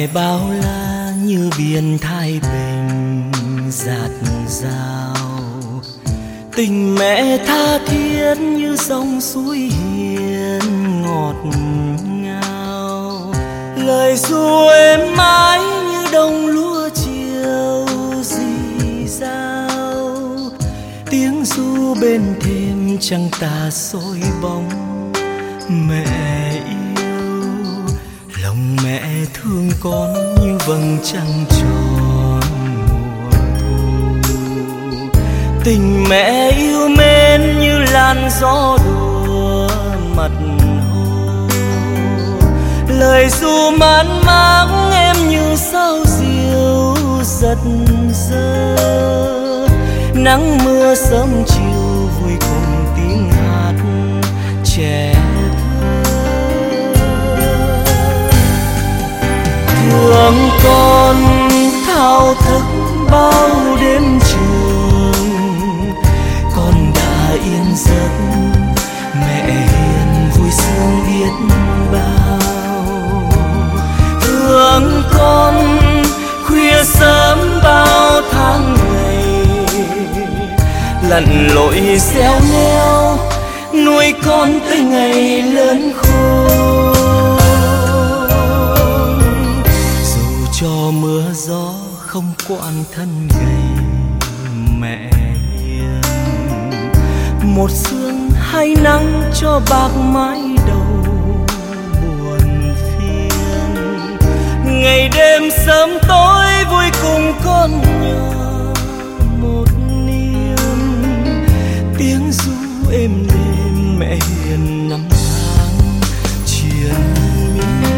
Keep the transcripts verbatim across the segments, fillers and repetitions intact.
mẹ bao la như biển Thái Bình dạt dào, tình mẹ tha thiết như dòng suối hiền ngọt ngào, lời ru êm mãi như đồng lúa chiều rì rào, tiếng ru bên thềm trăng tà soi bóng mẹ yêu. Lòng mẹ thương con như vầng trăng tròn mùa thu, tình mẹ yêu mến như làn gió đùa mặt hồ, lời ru man máng em như sao diều giật giơ, nắng mưa sớm chiều vui cùng tiếng hát trẻ thơ. Thương con thao thức bao đêm trường, con đã yên giấc mẹ hiền vui sướng biết bao. Thương con khuya sớm bao tháng ngày, lặn lội xéo neo nuôi con tới ngày lớn khôn. Dù cho mưa gió không quản thân gầy mẹ hiền, một sương hay nắng cho bạc mái đầu buồn phiền, ngày đêm sớm tối vui cùng con nhỏ một niềm, tiếng ru êm đềm mẹ hiền năm tháng triền miên.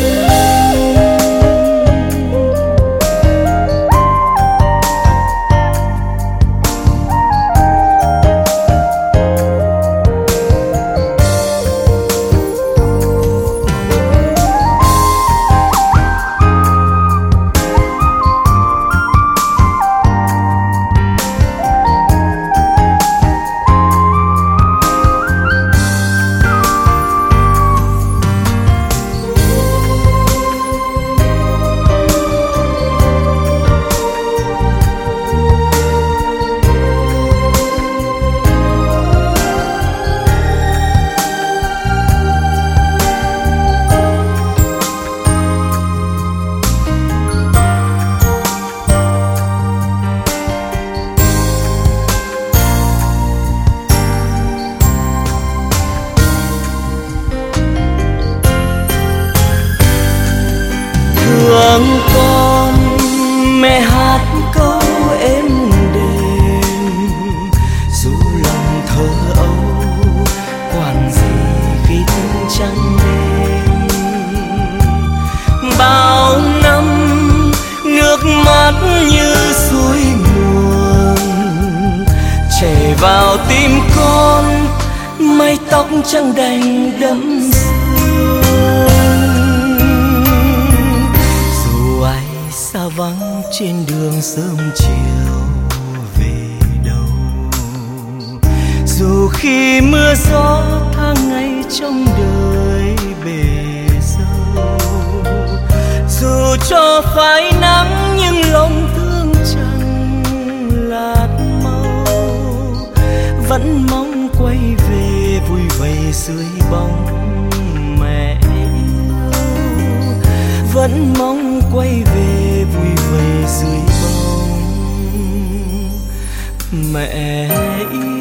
Thương con mẹ hát câu êm đềm, dù lòng thơ âu quản gì khi thức trắng đêm. Bao năm nước mắt như suối nguồn chảy vào tim con, mái tóc trắng đành đẫm xa vắng trên đường sớm chiều về đâu. Dù khi mưa gió tháng ngày trong đời bể dâu, dù cho phải nắng nhưng lòng thương chẳng lạt màu, vẫn mong quay về vui vầy dưới bóng mẹ yêu, vẫn mong quay về vui vầy dưới bóng mẹ yêu.